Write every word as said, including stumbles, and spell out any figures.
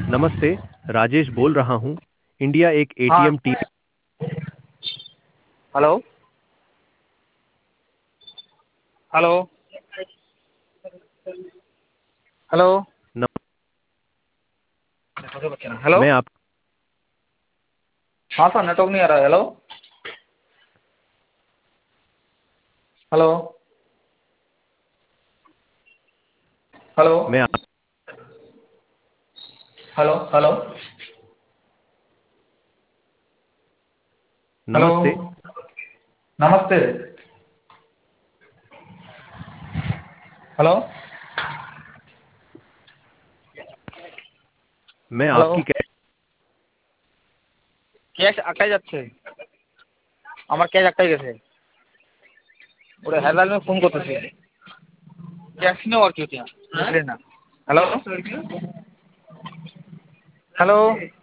नमस्ते। राजेश बोल रहा हूँ। इंडिया एक हाँ। ATM team. Hello hello hello. न, हेलो। मैं आप हाँ सर, नेटवर्क नहीं आ रहा है। हेलो हेलो हेलो मैं आप हेलो हेलो हेलो। नमस्ते। नमस्ते। हेलो मैं हेलो। आपकी कै ক্যাশ আটকাই যাচ্ছে, আমার ক্যাশ আটকাই গেছে। ওরা হেলাল ফোন করতেছি, ক্যাশ নেও আর কি বুঝলেন না। Hello hello.